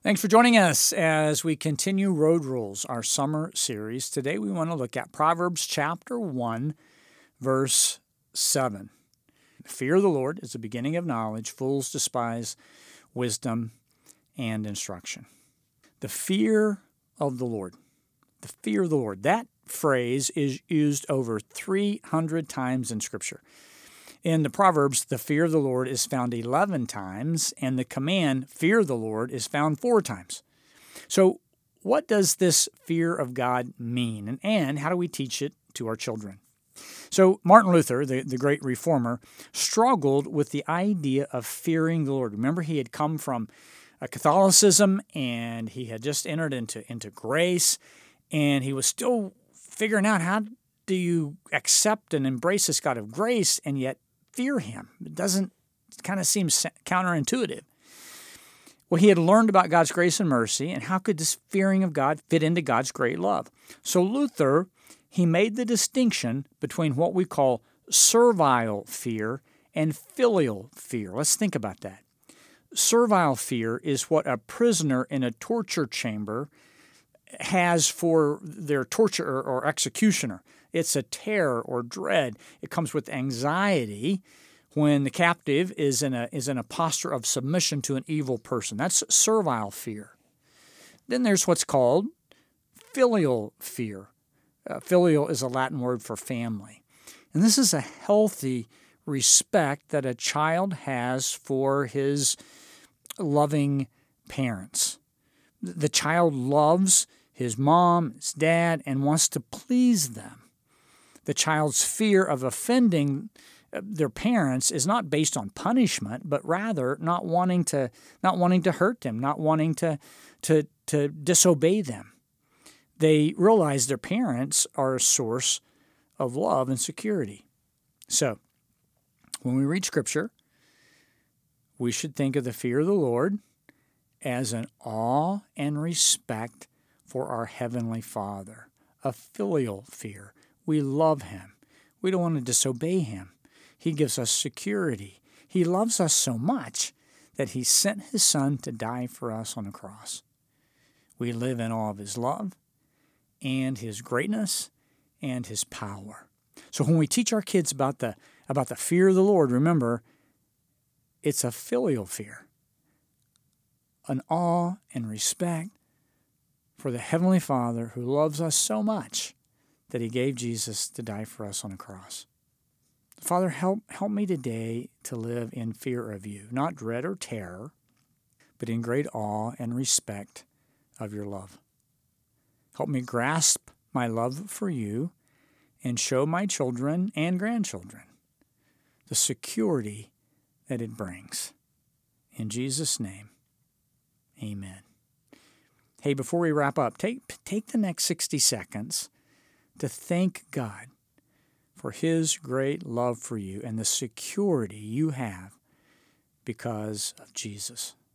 Thanks for joining us as we continue Road Rules, our summer series. Today we want to look at Proverbs chapter 1, verse 7. The fear of the Lord is the beginning of knowledge. Fools despise wisdom and instruction. The fear of the Lord. The fear of the Lord. That phrase is used over 300 times in Scripture. In the Proverbs, the fear of the Lord is found 11 times, and the command, fear the Lord, is found 4 times. So what does this fear of God mean, and how do we teach it to our children? So Martin Luther, the great reformer, struggled with the idea of fearing the Lord. Remember, he had come from Catholicism, and he had just entered into grace, and he was still figuring out how do you accept and embrace this God of grace and yet fear him. It doesn't kind of seem counterintuitive. Well, he had learned about God's grace and mercy, and how could this fearing of God fit into God's great love? So Luther, he made the distinction between what we call servile fear and filial fear. Let's think about that. Servile fear is what a prisoner in a torture chamber has for their torturer or executioner. It's a terror or dread. It comes with anxiety when the captive is in a posture of submission to an evil person. That's servile fear. Then there's what's called filial fear. Filial is a Latin word for family. And this is a healthy respect that a child has for his loving parents. The child loves his mom, his dad, and wants to please them. The child's fear of offending their parents is not based on punishment, but rather not wanting to hurt them, not wanting to disobey them. They realize their parents are a source of love and security. So, when we read Scripture, we should think of the fear of the Lord as an awe and respect for our Heavenly Father, a filial fear. We love Him. We don't want to disobey Him. He gives us security. He loves us so much that He sent His Son to die for us on the cross. We live in awe of His love and His greatness and His power. So when we teach our kids about the fear of the Lord, remember, it's a filial fear, an awe and respect for the Heavenly Father who loves us so much that He gave Jesus to die for us on the cross. Father, help me today to live in fear of You, not dread or terror, but in great awe and respect of Your love. Help me grasp my love for You and show my children and grandchildren the security that it brings. In Jesus' name, amen. Hey, before we wrap up, take the next 60 seconds to thank God for His great love for you and the security you have because of Jesus.